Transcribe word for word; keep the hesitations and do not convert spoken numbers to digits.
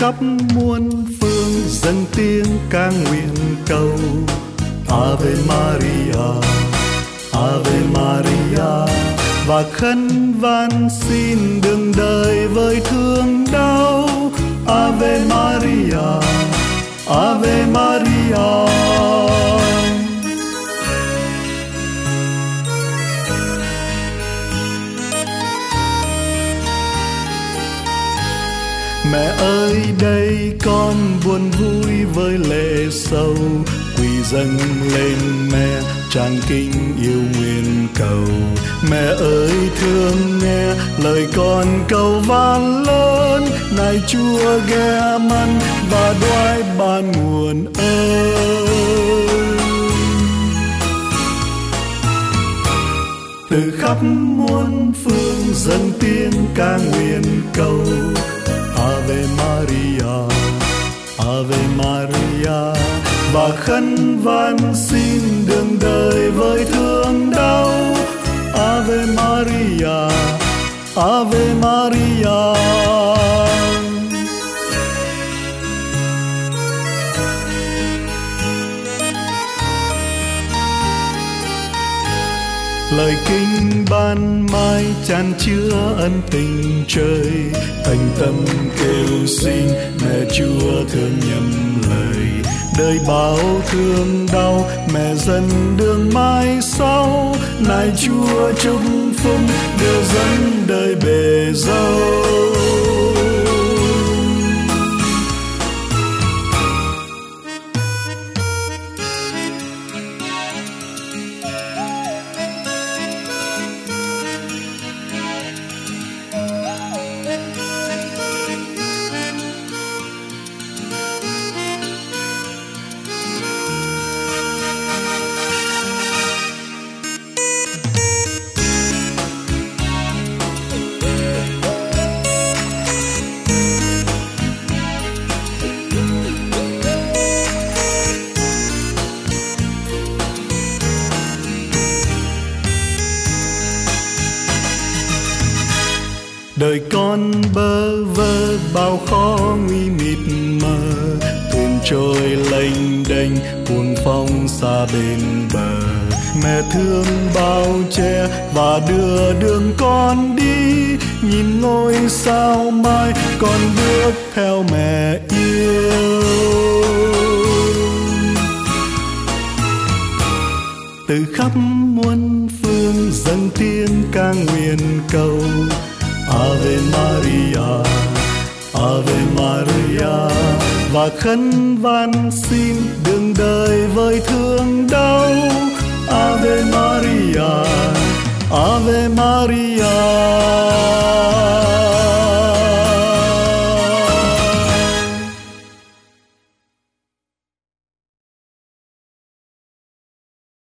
khắp muôn phương dâng tiếng ca nguyện cầu. Ave Maria, Ave Maria, và khấn van xin đừng đời với thương đau. Ave Maria, Ave Maria. Mẹ ơi đây con buồn vui với lệ sầu, quỳ dâng lên mẹ tràn kinh yêu nguyện cầu. Mẹ ơi thương nghe lời con cầu van lớn, này Chúa ghé mắt và đoái ban nguồn ơn. Từ khắp muôn phương dâng tiếng ca nguyện cầu. Ave Maria, Ave Maria, và khấn van xin đừng đời với thương đau. Ave Maria, Ave Maria. Lời kinh ban mai chan chứa ân tình trời, thành tâm kêu xin mẹ Chúa thương nhầm lời. Đời bao thương đau mẹ dần đường mai sau, này Chúa chúc phúc đưa dẫn đời bề dâu. Đời con bơ vơ bao khó nguy mịt mờ, thuyền trôi lênh đênh cuồng phong xa bên bờ. Mẹ thương bao che và đưa đường con đi, nhìn ngôi sao mai con bước theo mẹ yêu. Từ khắp muôn phương dâng tiếng ca nguyện cầu. Ave Maria, Ave Maria, và khấn van xin đừng đời với thương đau. Ave Maria, Ave Maria.